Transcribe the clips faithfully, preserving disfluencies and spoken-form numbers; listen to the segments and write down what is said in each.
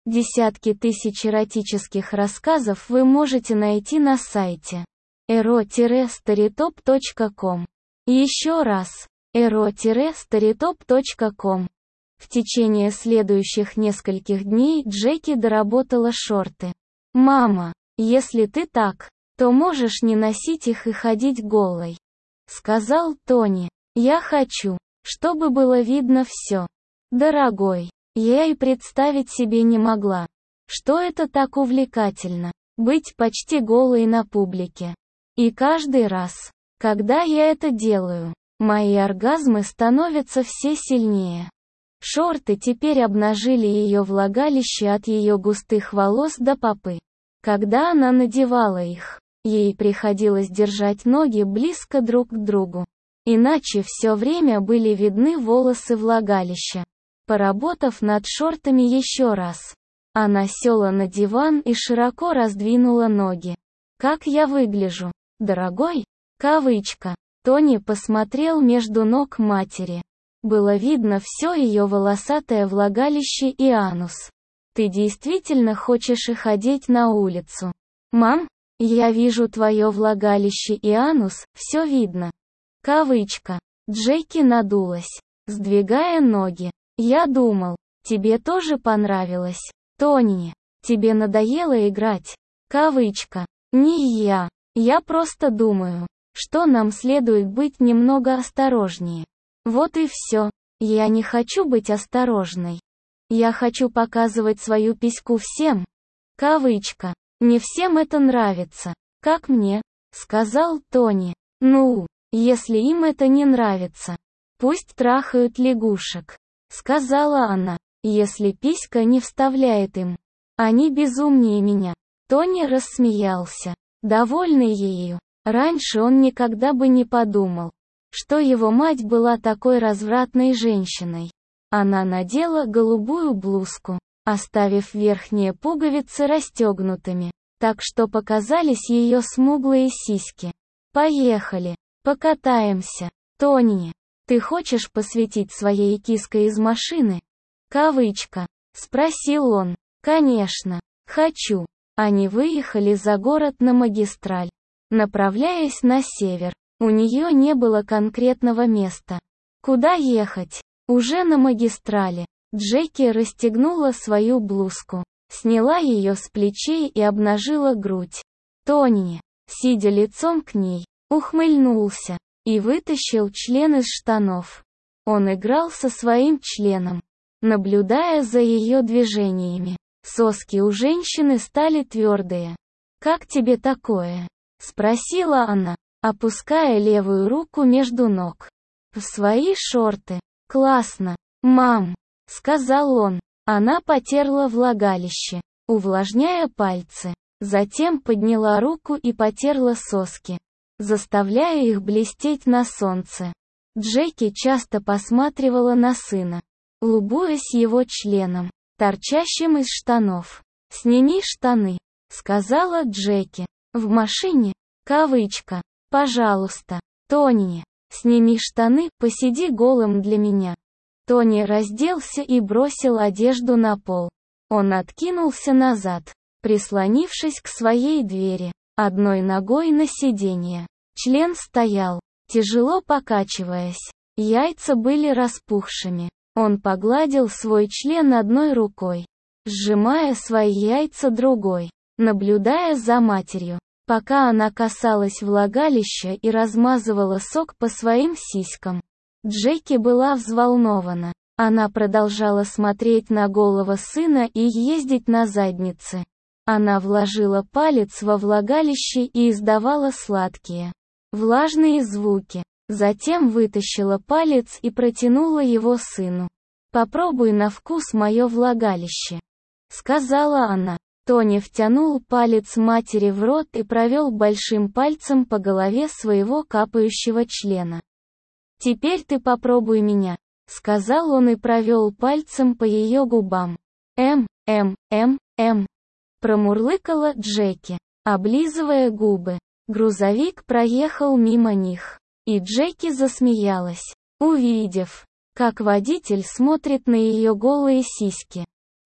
Десятки тысяч эротических рассказов вы можете найти на сайте эро старитоп точка ком. Еще раз, эро старитоп точка ком. В течение следующих нескольких дней Джеки доработала шорты. «Мама, если ты так, то можешь не носить их и ходить голой», — сказал Тони. «Я хочу, чтобы было видно все. Дорогой, я и представить себе не могла, что это так увлекательно, быть почти голой на публике. И каждый раз, когда я это делаю, мои оргазмы становятся все сильнее». Шорты теперь обнажили ее влагалище от ее густых волос до попы. Когда она надевала их, ей приходилось держать ноги близко друг к другу. Иначе все время были видны волосы влагалища. Поработав над шортами еще раз, она села на диван и широко раздвинула ноги. «Как я выгляжу, дорогой?» Кавычка. Тони посмотрел между ног матери. Было видно все ее волосатое влагалище и анус. «Ты действительно хочешь их одеть на улицу?» «Мам, я вижу твое влагалище и анус, все видно». Кавычка. Джеки надулась, сдвигая ноги. «Я думал, тебе тоже понравилось, Тони. Тебе надоело играть?» Кавычка. «Не я. Я просто думаю, что нам следует быть немного осторожнее. Вот и все. Я не хочу быть осторожной. Я хочу показывать свою письку всем». Кавычка. «Не всем это нравится, как мне», — сказал Тони. «Ну, если им это не нравится, пусть трахают лягушек», — сказала она, «если писька не вставляет им. Они безумнее меня». Тони рассмеялся, довольный ею. Раньше он никогда бы не подумал, что его мать была такой развратной женщиной. Она надела голубую блузку, оставив верхние пуговицы расстегнутыми, так что показались ее смуглые сиськи. «Поехали, покатаемся, Тони. Ты хочешь посветить своей киской из машины?» Кавычка. Спросил он. «Конечно, хочу». Они выехали за город на магистраль, направляясь на север. У нее не было конкретного места, куда ехать. Уже на магистрали Джеки расстегнула свою блузку, сняла ее с плечей и обнажила грудь. Тони, сидя лицом к ней, ухмыльнулся и вытащил член из штанов. Он играл со своим членом, наблюдая за ее движениями. Соски у женщины стали твердые. «Как тебе такое?» — спросила она, опуская левую руку между ног. «В свои шорты. Классно, мам», — сказал он. Она потерла влагалище, увлажняя пальцы. Затем подняла руку и потерла соски, заставляя их блестеть на солнце. Джеки часто посматривала на сына, любуясь его членом, торчащим из штанов. «Сними штаны», — сказала Джеки. «В машине?» Кавычка. «Пожалуйста, Тони, сними штаны, посиди голым для меня». Тони разделся и бросил одежду на пол. Он откинулся назад, прислонившись к своей двери, одной ногой на сиденье. Член стоял, тяжело покачиваясь. Яйца были распухшими. Он погладил свой член одной рукой, сжимая свои яйца другой, наблюдая за матерью, пока она касалась влагалища и размазывала сок по своим сиськам. Джеки была взволнована. Она продолжала смотреть на голого сына и ездить на заднице. Она вложила палец во влагалище и издавала сладкие, влажные звуки. Затем вытащила палец и протянула его сыну. «Попробуй на вкус мое влагалище», — сказала она. Тони втянул палец матери в рот и провел большим пальцем по голове своего капающего члена. «Теперь ты попробуй меня», — сказал он и провел пальцем по ее губам. «М, М, М, М», — промурлыкала Джеки, облизывая губы. Грузовик проехал мимо них. И Джеки засмеялась, увидев, как водитель смотрит на ее голые сиськи.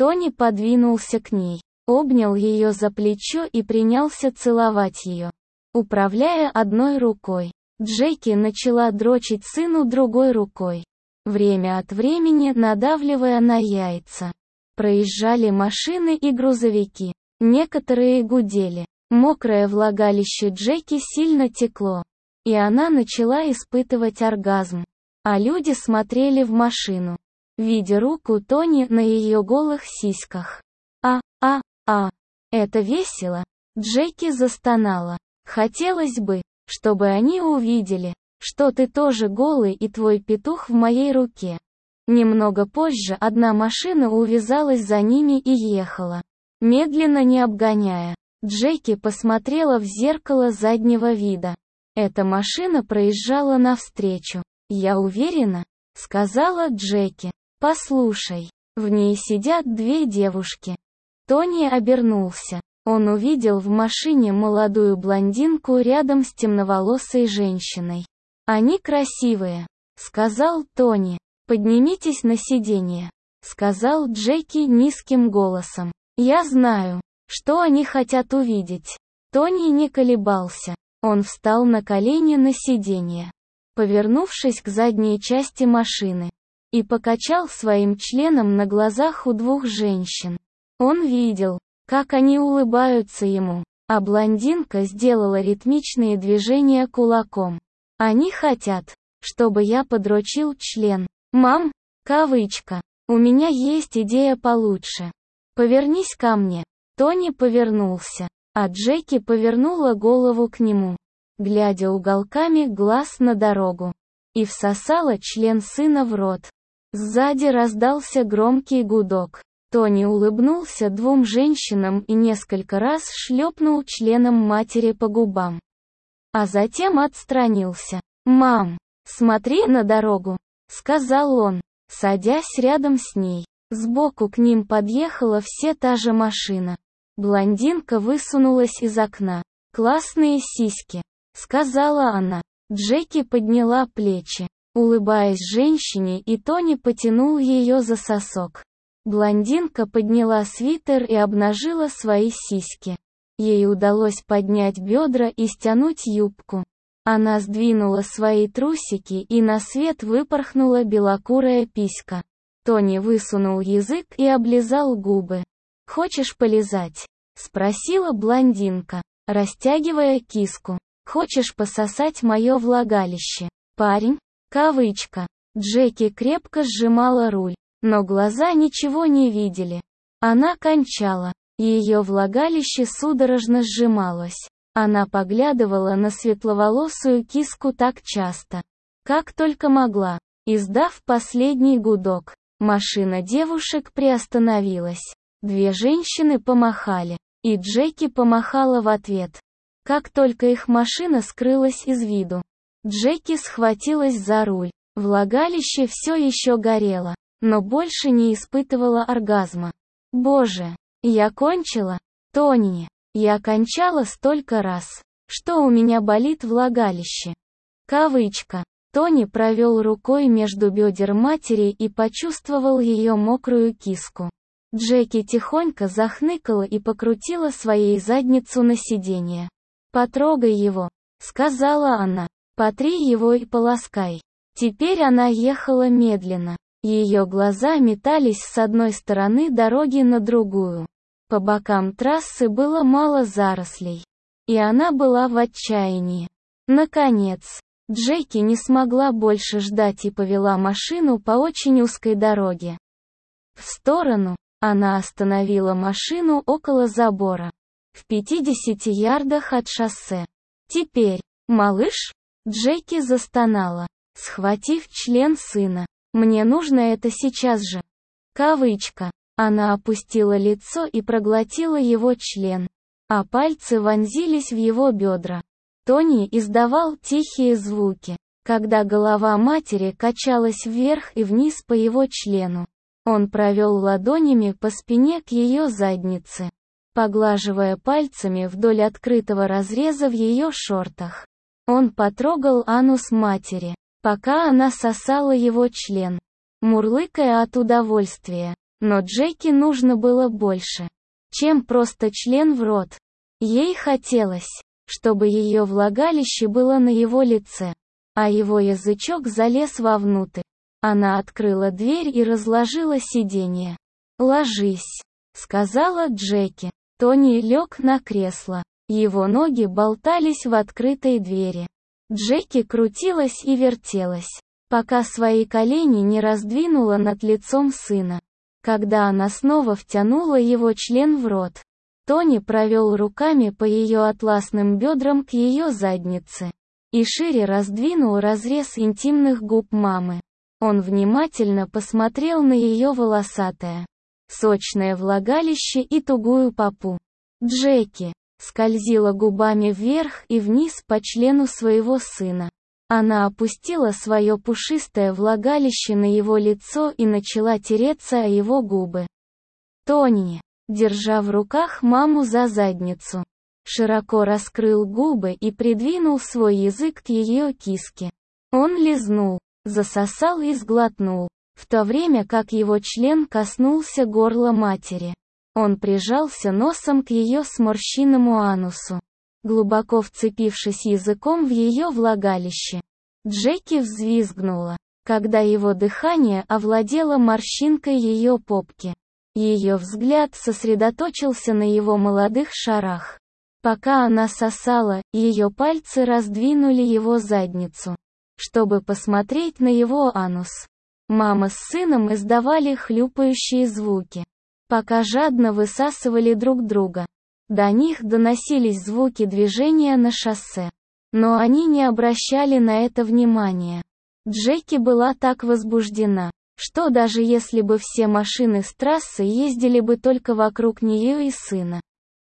Тони подвинулся к ней, обнял ее за плечо и принялся целовать ее. Управляя одной рукой, Джеки начала дрочить сыну другой рукой, время от времени надавливая на яйца. Проезжали машины и грузовики, некоторые гудели. Мокрое влагалище Джеки сильно текло, и она начала испытывать оргазм. А люди смотрели в машину, видя руку Тони на ее голых сиськах. А, а, а, это весело. Джеки застонала. Хотелось бы, чтобы они увидели, что ты тоже голый и твой петух в моей руке. Немного позже одна машина увязалась за ними и ехала, медленно не обгоняя. Джеки посмотрела в зеркало заднего вида. Эта машина проезжала навстречу. «Я уверена», — сказала Джеки. «Послушай, в ней сидят две девушки». Тони обернулся. Он увидел в машине молодую блондинку рядом с темноволосой женщиной. «Они красивые», — сказал Тони. «Поднимитесь на сиденье», — сказал Джеки низким голосом. «Я знаю, что они хотят увидеть». Тони не колебался. Он встал на колени на сиденье, повернувшись к задней части машины, и покачал своим членом на глазах у двух женщин. Он видел, как они улыбаются ему, а блондинка сделала ритмичные движения кулаком. «Они хотят, чтобы я подрочил член. Мам, кавычка, у меня есть идея получше. Повернись ко мне». Тони повернулся, а Джеки повернула голову к нему, глядя уголками глаз на дорогу, и всосала член сына в рот. Сзади раздался громкий гудок. Тони улыбнулся двум женщинам и несколько раз шлепнул членом матери по губам. А затем отстранился. «Мам, смотри на дорогу», — сказал он, садясь рядом с ней. Сбоку к ним подъехала все та же машина. Блондинка высунулась из окна. «Классные сиськи», — сказала она. Джеки подняла плечи, улыбаясь женщине, и Тони потянул ее за сосок. Блондинка подняла свитер и обнажила свои сиськи. Ей удалось поднять бедра и стянуть юбку. Она сдвинула свои трусики, и на свет выпорхнула белокурая писька. Тони высунул язык и облизал губы. «Хочешь полизать?» — спросила блондинка, растягивая киску. «Хочешь пососать мое влагалище, парень?» Кавычка. Джеки крепко сжимала руль, но глаза ничего не видели. Она кончала. Ее влагалище судорожно сжималось. Она поглядывала на светловолосую киску так часто, как только могла. Издав последний гудок, машина девушек приостановилась. Две женщины помахали, и Джеки помахала в ответ. Как только их машина скрылась из виду, Джеки схватилась за руль. Влагалище все еще горело, но больше не испытывала оргазма. «Боже, я кончила? Тони, я кончала столько раз, что у меня болит влагалище». Кавычка. Тони провел рукой между бедер матери и почувствовал ее мокрую киску. Джеки тихонько захныкала и покрутила своей задницу на сиденье. «Потрогай его», — сказала она. «Потри его и полоскай». Теперь она ехала медленно. Ее глаза метались с одной стороны дороги на другую. По бокам трассы было мало зарослей, и она была в отчаянии. Наконец, Джеки не смогла больше ждать и повела машину по очень узкой дороге в сторону. Она остановила машину около забора, в пятидесяти ярдах от шоссе. «Теперь, малыш?» Джеки застонала, схватив член сына. «Мне нужно это сейчас же». Кавычка. Она опустила лицо и проглотила его член, а пальцы вонзились в его бедра. Тони издавал тихие звуки, когда голова матери качалась вверх и вниз по его члену. Он провел ладонями по спине к ее заднице, поглаживая пальцами вдоль открытого разреза в ее шортах. Он потрогал анус матери, пока она сосала его член, мурлыкая от удовольствия. Но Джеки нужно было больше, чем просто член в рот. Ей хотелось, чтобы ее влагалище было на его лице, а его язычок залез вовнутрь. Она открыла дверь и разложила сиденье. «Ложись», — сказала Джеки. Тони лег на кресло. Его ноги болтались в открытой двери. Джеки крутилась и вертелась, пока свои колени не раздвинула над лицом сына. Когда она снова втянула его член в рот, Тони провел руками по ее атласным бедрам к ее заднице и шире раздвинул разрез интимных губ мамы. Он внимательно посмотрел на ее волосатое, сочное влагалище и тугую попу. Джеки скользила губами вверх и вниз по члену своего сына. Она опустила свое пушистое влагалище на его лицо и начала тереться о его губы. Тони, держа в руках маму за задницу, широко раскрыл губы и придвинул свой язык к ее киске. Он лизнул, засосал и сглотнул, в то время как его член коснулся горла матери. Он прижался носом к ее сморщенному анусу, глубоко вцепившись языком в ее влагалище. Джеки взвизгнула, когда его дыхание овладело морщинкой ее попки. Ее взгляд сосредоточился на его молодых шарах. Пока она сосала, ее пальцы раздвинули его задницу, чтобы посмотреть на его анус. Мама с сыном издавали хлюпающие звуки, пока жадно высасывали друг друга. До них доносились звуки движения на шоссе, но они не обращали на это внимания. Джеки была так возбуждена, что даже если бы все машины с трассы ездили бы только вокруг нее и сына,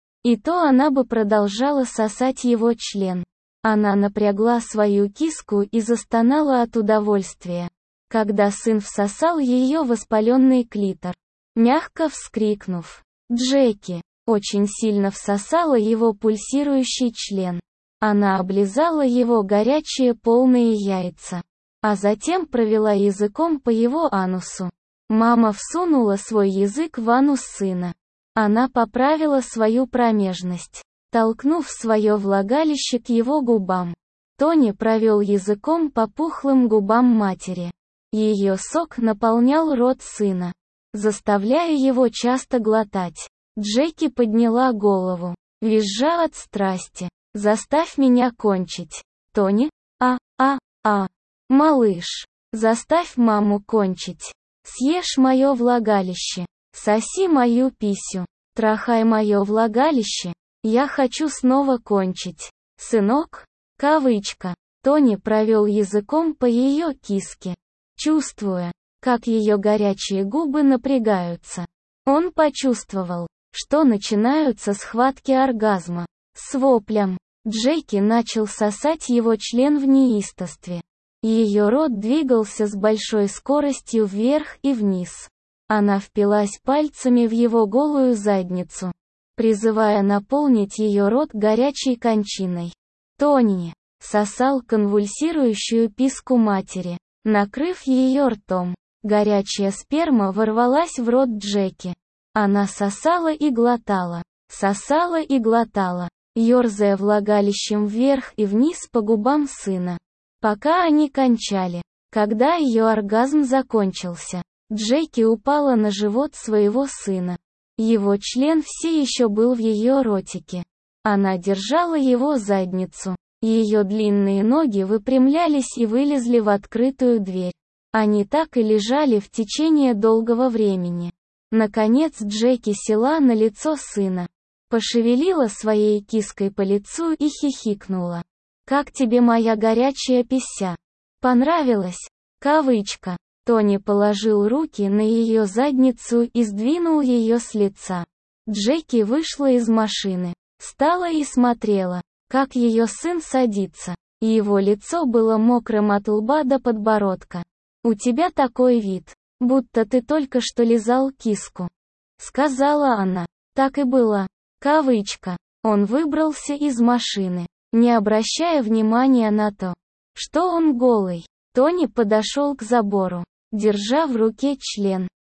и то она бы продолжала сосать его член. Она напрягла свою киску и застонала от удовольствия, когда сын всосал ее воспаленный клитор. Мягко вскрикнув, Джеки очень сильно всосала его пульсирующий член. Она облизала его горячие полные яйца, а затем провела языком по его анусу. Мама всунула свой язык в анус сына. Она поправила свою промежность, толкнув свое влагалище к его губам. Тони провел языком по пухлым губам матери. Ее сок наполнял рот сына, заставляя его часто глотать. Джеки подняла голову, визжа от страсти. «Заставь меня кончить, Тони, а, а, а, малыш, заставь маму кончить, съешь мое влагалище, соси мою писю, трахай мое влагалище, я хочу снова кончить, сынок». Кавычка. Тони провел языком по ее киске, чувствуя, как ее горячие губы напрягаются. Он почувствовал, что начинаются схватки оргазма. С воплем Джеки начал сосать его член в неистовстве. Ее рот двигался с большой скоростью вверх и вниз. Она впилась пальцами в его голую задницу, призывая наполнить ее рот горячей кончиной. Тони сосал конвульсирующую писку матери, накрыв ее ртом. Горячая сперма ворвалась в рот Джеки. Она сосала и глотала, сосала и глотала, ёрзая влагалищем вверх и вниз по губам сына, пока они кончали. Когда ее оргазм закончился, Джеки упала на живот своего сына. Его член все еще был в ее ротике. Она держала его задницу. Ее длинные ноги выпрямлялись и вылезли в открытую дверь. Они так и лежали в течение долгого времени. Наконец Джеки села на лицо сына, пошевелила своей киской по лицу и хихикнула. «Как тебе моя горячая пися? Понравилось?» Кавычка. Тони положил руки на ее задницу и сдвинул ее с лица. Джеки вышла из машины, встала и смотрела, как ее сын садится. Его лицо было мокрым от лба до подбородка. «У тебя такой вид, будто ты только что лизал киску», — сказала она. Так и было. Кавычка. Он выбрался из машины, не обращая внимания на то, что он голый. Тони подошел к забору, держа в руке член,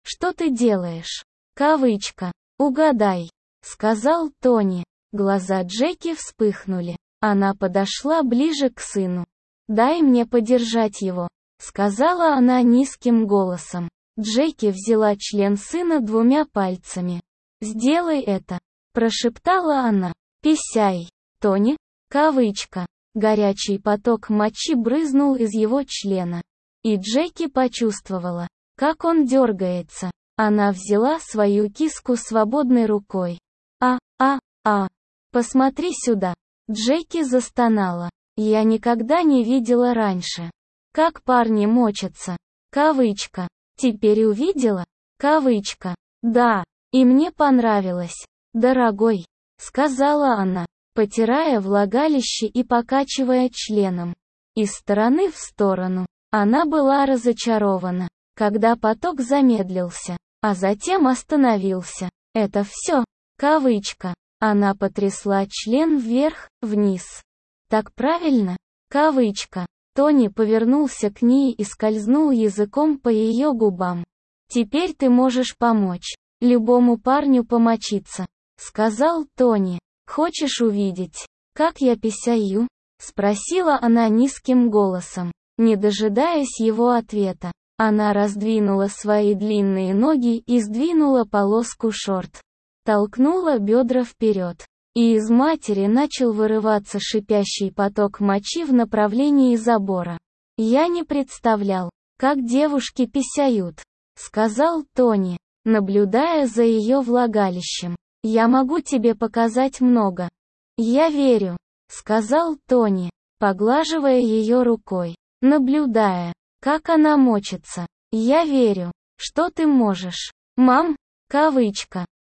Что ты делаешь? Кавычка. Угадай, сказал Тони. Глаза Джеки вспыхнули. Она подошла ближе к сыну. Дай мне подержать его, сказала она низким голосом. Джеки взяла член сына двумя пальцами. Сделай это, прошептала она. Писяй, Тони, кавычка. Горячий поток мочи брызнул из его члена. И Джеки почувствовала, как он дергается. Она взяла свою киску свободной рукой. А, а, а. Посмотри сюда. Джеки застонала. Я никогда не видела раньше, как парни мочатся. Кавычка. Теперь увидела? Кавычка. Да. И мне понравилось. Дорогой, сказала она, потирая влагалище и покачивая членом. Из стороны в сторону. Она была разочарована, когда поток замедлился, а затем остановился. Это все. Кавычка. Она потрясла член вверх, вниз. Так правильно? Кавычка. Тони повернулся к ней и скользнул языком по ее губам. Теперь ты можешь помочь любому парню помочиться, сказал Тони. Хочешь увидеть, как я писаю? Спросила она низким голосом. Не дожидаясь его ответа, она раздвинула свои длинные ноги и сдвинула полоску шорт. Толкнула бедра вперед. И из матери начал вырываться шипящий поток мочи в направлении забора. «Я не представлял, как девушки писают», — сказал Тони, наблюдая за ее влагалищем. «Я могу тебе показать много». «Я верю», — сказал Тони, поглаживая ее рукой, наблюдая, как она мочится. «Я верю, что ты можешь, мам», кавычка.